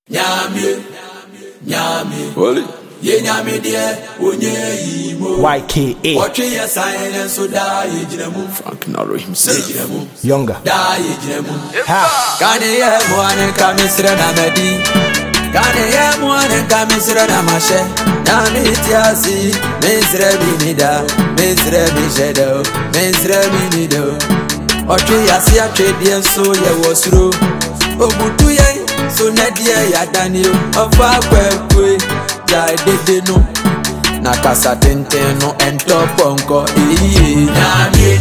Nyame, Wally. Ye nyame de onye yimo. YKA. Watch your sign and so die jinemu. Frank Naro himself. Younger. Die jinemu. Ha. Kane ye mwane kamisre na medi. Kane ye mwane kamisre na mashe. Nyame tiasi. Mesre binida. Mesre bishedo. Mesre binido. Watch your see a trade so ye wasro. Obutu ye. So Nadia ya Daniel of our way, ya did no Nakasa Tenteno and Top Uncle. Yamie,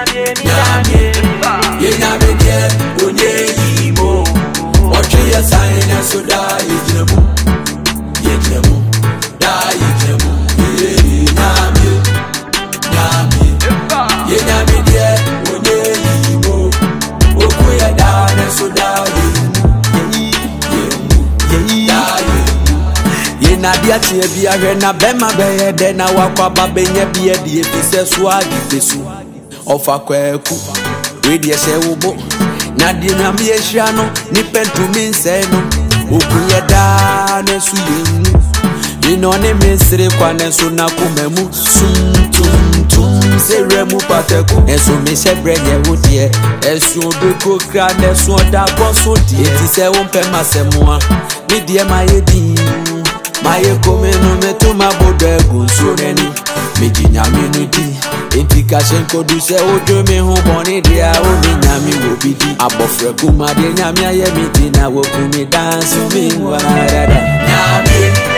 Unye, what you are signing and so die, Yetnemu, die, Nadia Chebia Rena Bema Beye Dena Wakaba Benya Bia Di Swagi Pesu of a Kweku Radio Sewubo Nadia Namie Shano Nipen to me Seno Ukuya Dane Suyin Inone Mesre Kwane Sunakumemu Tum Seremu Pateku Esu Misha Brenye Woodie Esu Beko Kran Esu Da Bosso It is a Umpema Semua Media Mayedi Maye komeno metuma bodego soreni mejinya minudi entika shenko duse ojo me hu boni dia o mi nyami wo bidi abofre kuma de nyami aye miti na wo kumi dance mi warada nyami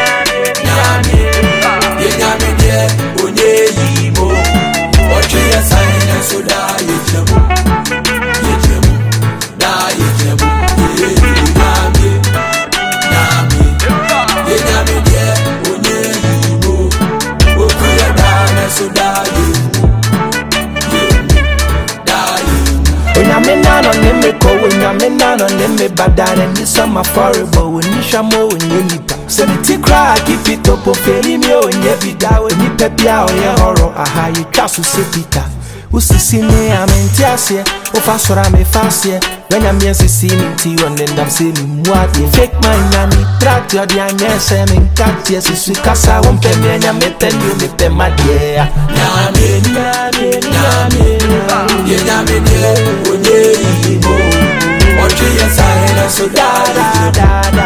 ye nyami de onye yimo ochi ya sign so da yejemu da yejemu Unyamena on neme ko unyamena on neme badare ni sama horrible unisha mo unyelipa so the tea cry keep it up ofeli mi onye bidawe ni pepia oye horror aha you trust usipita usisi ne amentiasie ofasora me fasie when I'm yes see me tea on them say me muadi fake my nani track your the anya say me cat yes su kasa won pe me anya me tell you me pe my dear Ye nyame de onye yimo. Watch your sign and so die.